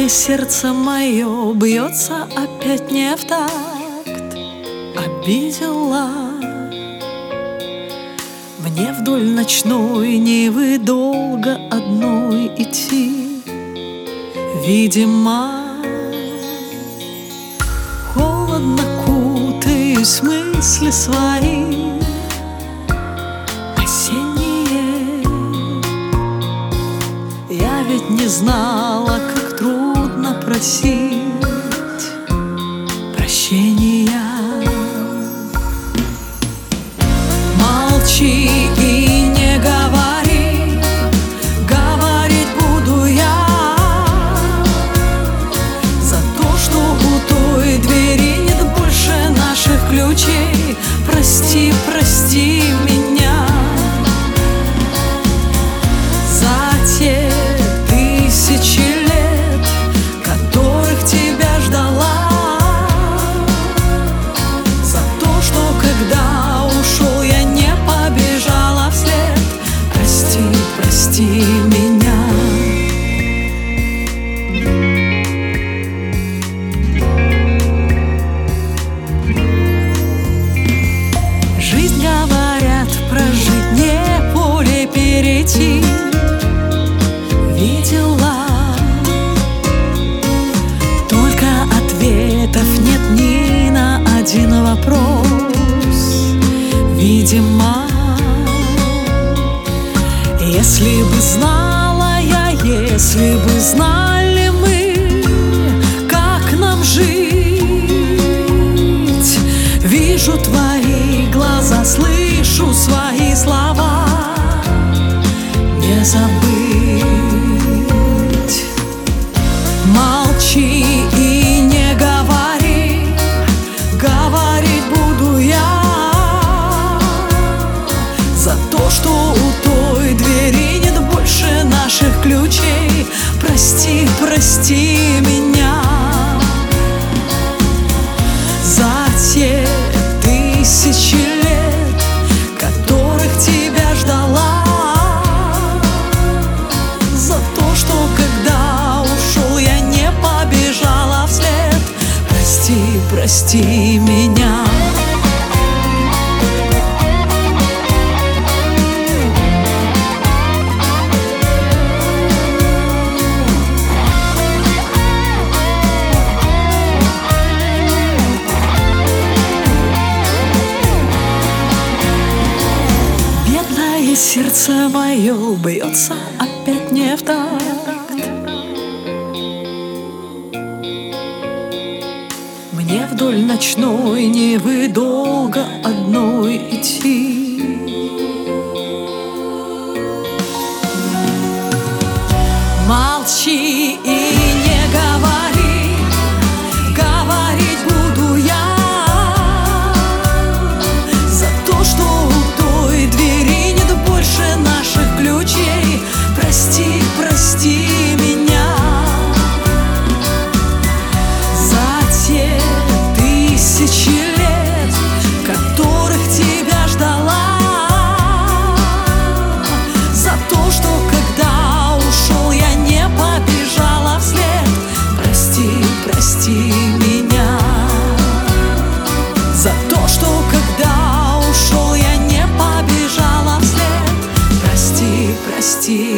сердце мое бьется опять не в такт. Обидела мне вдоль ночной Невы долго одной идти. Видимо, холодно кутаюсь в мысли свои осенние. Я ведь не знала, как трудно просить прощения. Молчи и не говори, говорить буду я за то, что у той двери нет больше наших ключей. Прости, прости меня за те тысячи лет, которых тебя ждала, за то, что когда ушел, я не побежала вслед. Прости, прости меня. Жизнь, говорят, прожить не поле перейти. Видела, только ответов нет ни на один вопрос. Видимо, если бы знала я, если бы знали мы, как нам жить. Вижу твои глаза, слышу свои слова, не забыть. Молчи и не говори, говорить буду я за то, что у той двери нет больше наших ключей. Прости, прости меня за те тысячи лет, которых тебя ждала, за то, что когда ушел, я не побежала вслед. Прости, прости меня. Сердце мое бьется опять не в такт. Мне вдоль ночной Невы долго одной идти. Молчи и не говори, говорить буду я за то, что у той двери нет больше наших ключей. Прости, прости меня за те тысячи лет, которых тебя ждала, за то, что когда ушел, я не побежала вслед. Прости, прости меня за то, что когда ушел, я не побежала вслед. Прости, прости